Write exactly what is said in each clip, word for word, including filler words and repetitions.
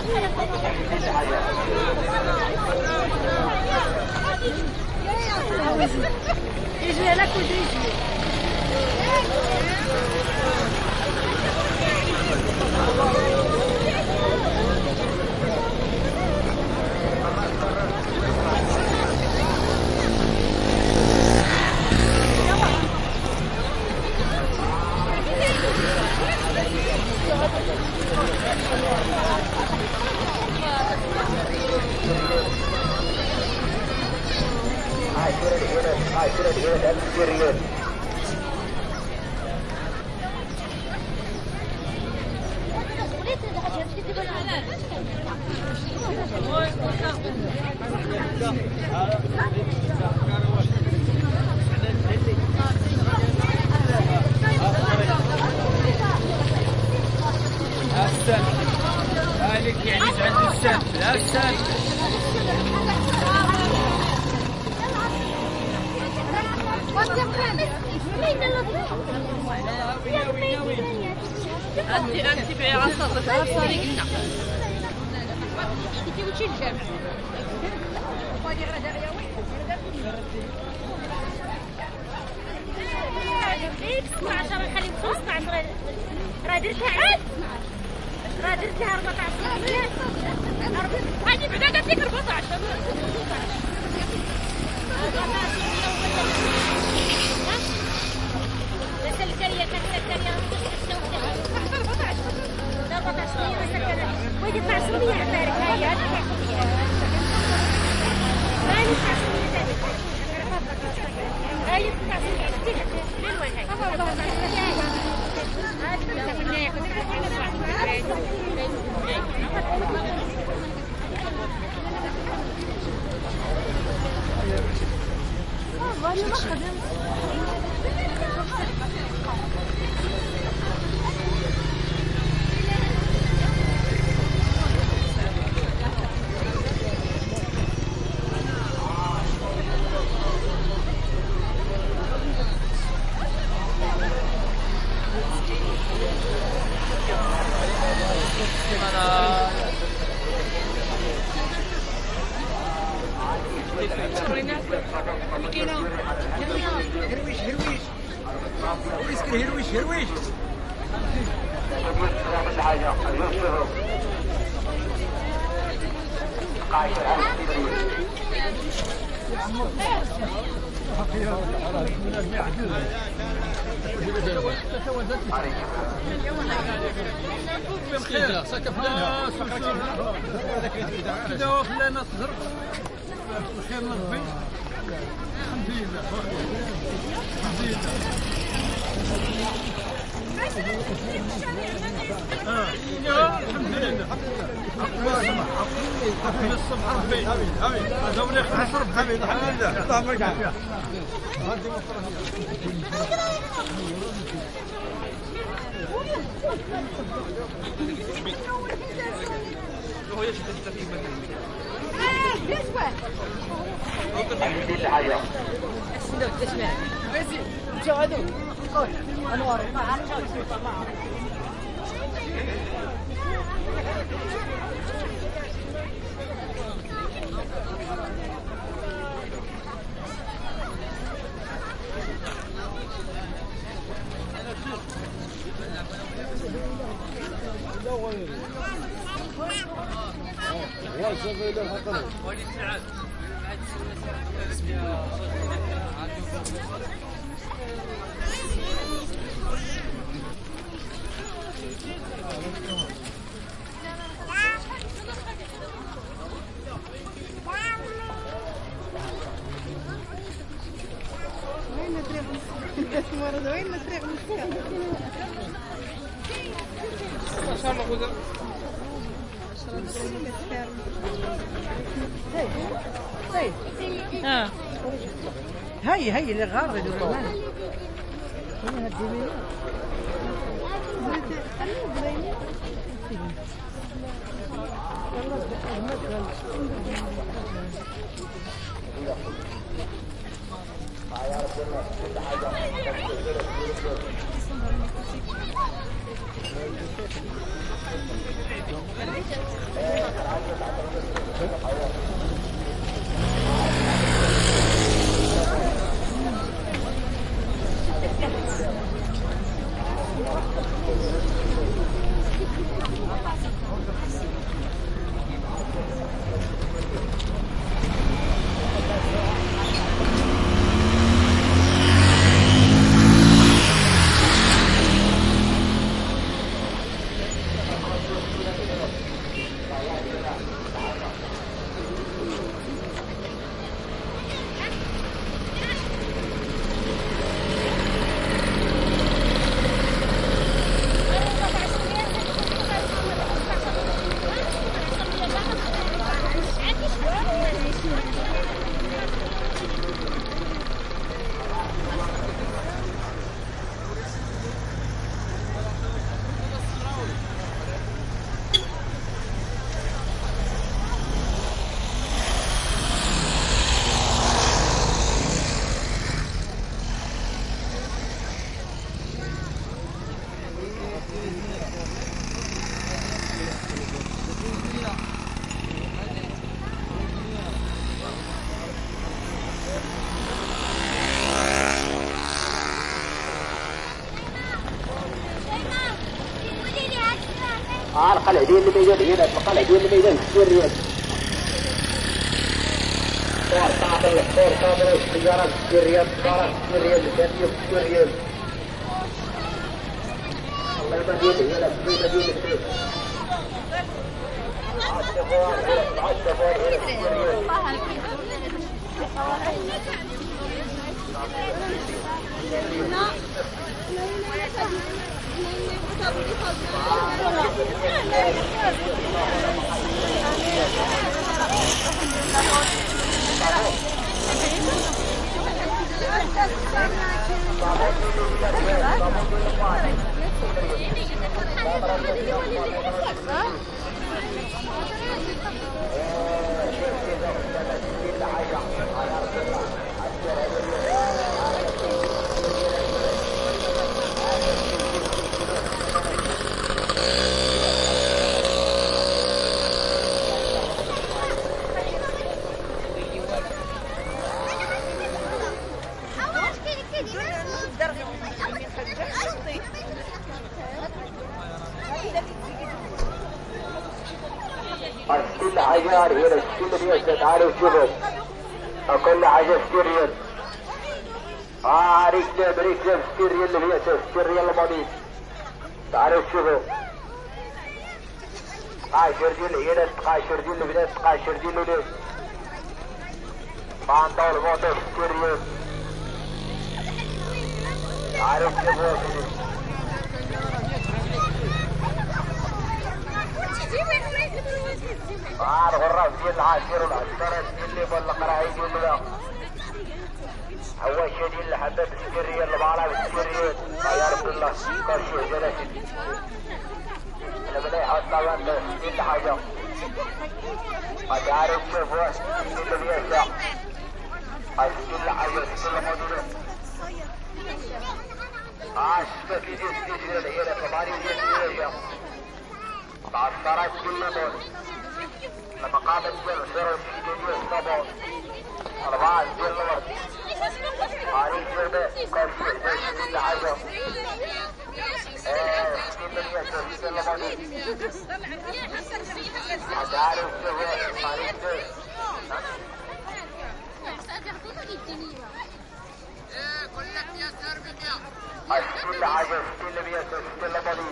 يجري لك ويجري هاي هاي اللي غارة القلعة ديال الميدان هنا القلعة ديال الميدان في الرياض. صور صابر صور صابر السيارات في الرياض صارت في الرياض الثانية في الرياض. القلعة ديال هنا القلعة ديال الثانية. عالشفار هنا عالشفار هنا في الرياض. كل حاجة هنا كل بيئة تعالوا شوفوا كل حاجة ستيريال اه ركب ركب ستيريال بيئة ستيريال الماضي تعالوا شوفوا قاشر ديال هنا قاشر ديال البنات قاشر ديال الولاد بانطول موتو ستيريال تعالوا شوفوا آه الغراف ديال العاشر والعشرة اللي فوق القراعي ديال البلا هواشة ديال الحباب السكرية البعرة السكرية يا رب الله كرشي جلاشي لما يحط طبعا ديال الحاجة هتعرف شوفوا اللي بيسع ديال الحاجة ديال الموضوع آه الشبكي ديال السجن الهيرة كماري ديال الهيرة تعثرت كل دول لما قامت بالخير ديال الصبر أربعة ديال الورد علي جربة كرشي ديال الحاجة ايه كيف يسر ديال الموضوع هتعرف شوفوا علي جربة كل حاجة كل بيسر كل الموضوع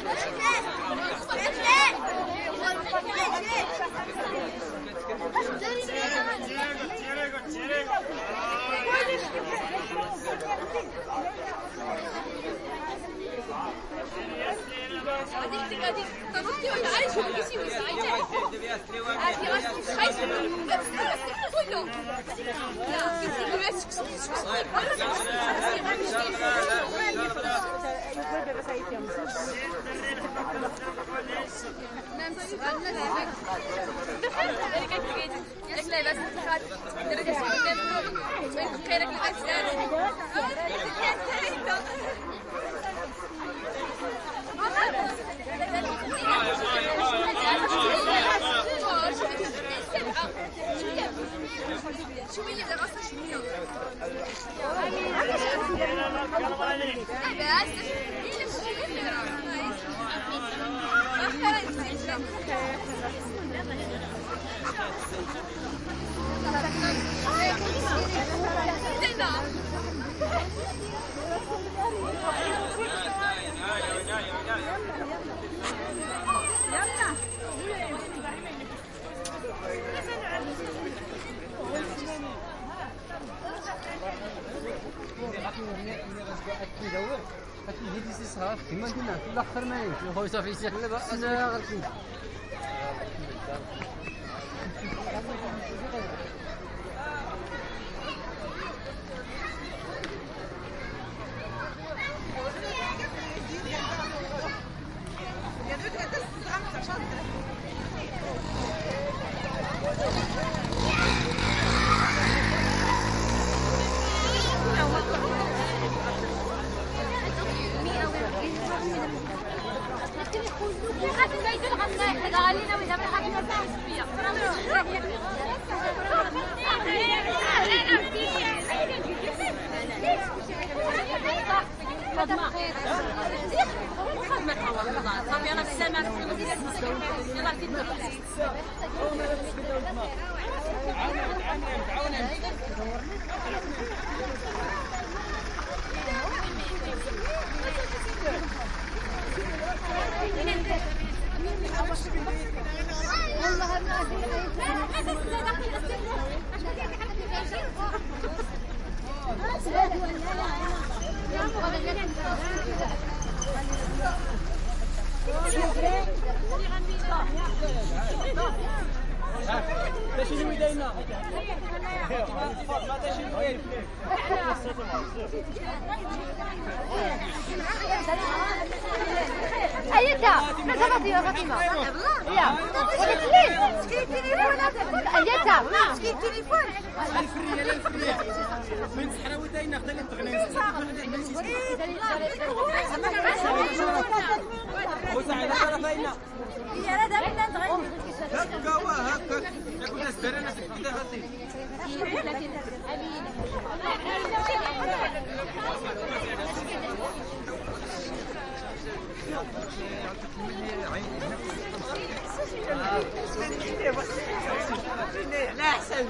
أيتا ماذا فاطمة فاطمة يا سكري التليفون أيتا سكري التليفون الفرية لا الفرية من صحراوي داينا خدنا التغنيس وسعيد على فاينا يا راه دابا نتغني هكا وهكا ياكل ناس درنا سكتي هاتي لا احسن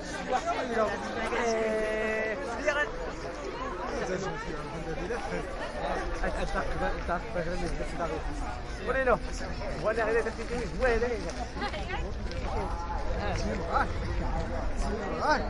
ورينو وانا هذا تفكير وين هذا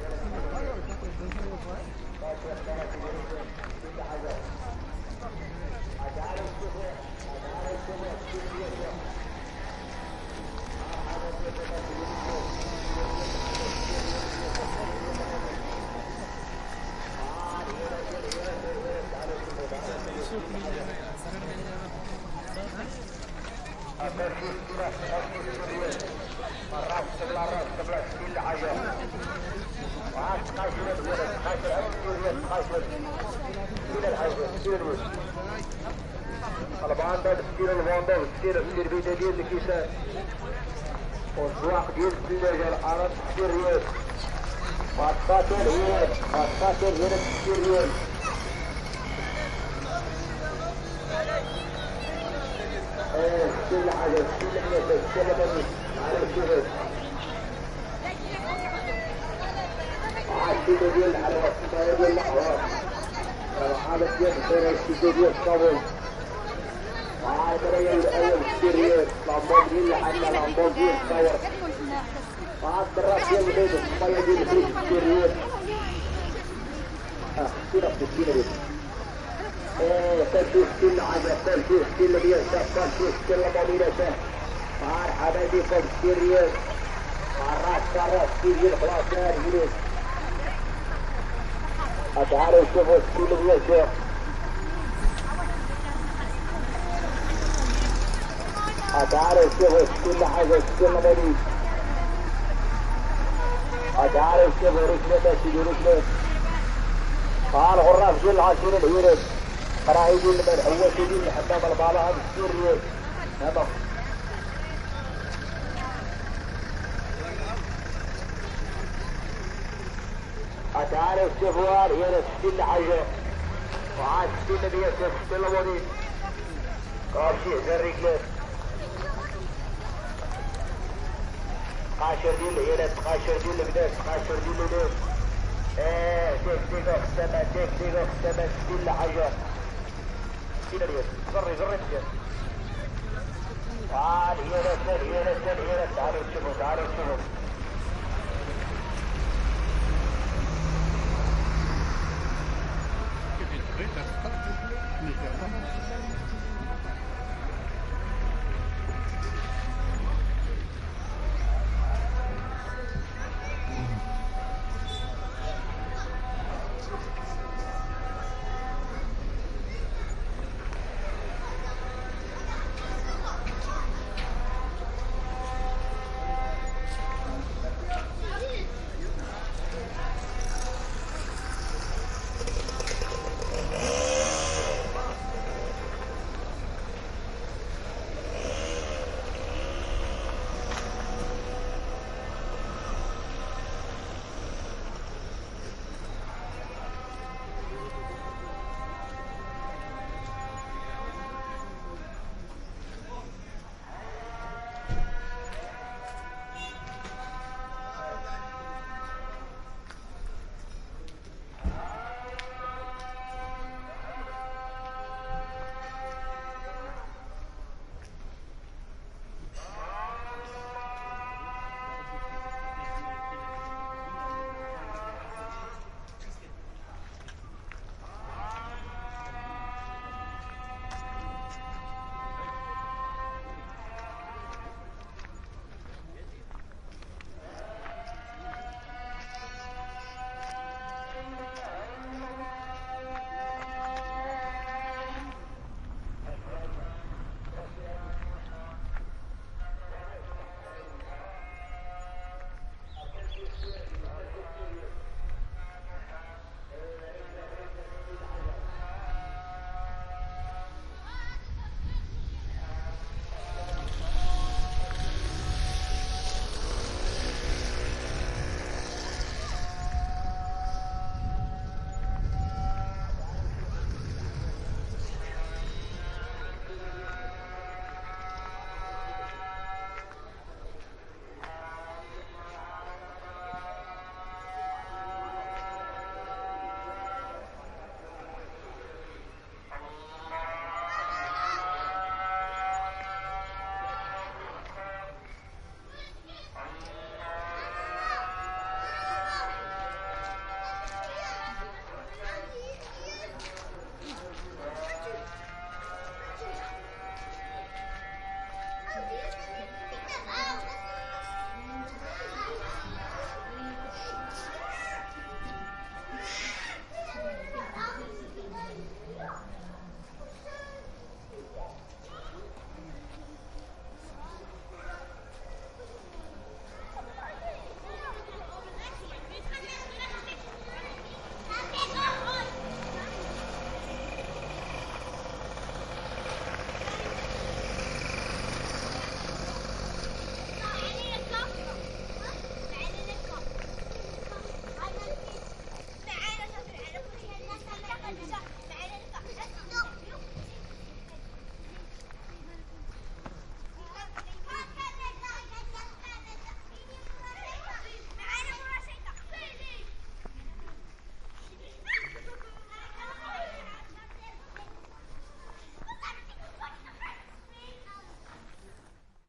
طبعا ده تفكير الفاندا وتفكير التربيه ديال الكيسان والسواق ديال السيده ديال الارض تفكير ريال وعطاتو ريال وعطاتو ريال تفكير ريال ايه كل حاجه كل حاجه كل حاجه على الكيسان السيده ديال الحلوى السيده ديال الحوار هذا ديال السيده ديال الصابون ريال الأول ستين ريال العمودين لحنا العمودين تصور وعاد بالراس ديال البيض المية ديال الفريق ستين ريال اه ستين ستين ريال ايه ثلاثين ستين عجب ثلاثين ستين ريال ثلاثين ستين لمامينة شاه مع حبايبي فوق ستين ريال مع الراس كراس ستين ريال خلاص نار جنيه تعالوا شوفوا ستين ريال شاه تعالوا شوفوا ستين حاجة ستين لمامين تعالوا شوفوا رجلة تسيدي رجلة تعال غراف ديال العشرين الهيرات قرايبي اللي هو سيدي اللي حباب البالة هذا ستين ريال هذا تعالوا شوفوا الهيرات ستين حاجة وعاد ستين ريال ستين لمامين كارشي زي الرجلات قاشر ديال الهيرات قاشر ديال البنات قاشر ديال الولاد ايه تيك تيك اختبا تيك تيك اختبا ستين لحاجة ستين ريال زري زري مزيان تعال هيرات هيرات هيرات تعالوا تشوفوا تعالوا تشوفوا Dit is het, dat is het.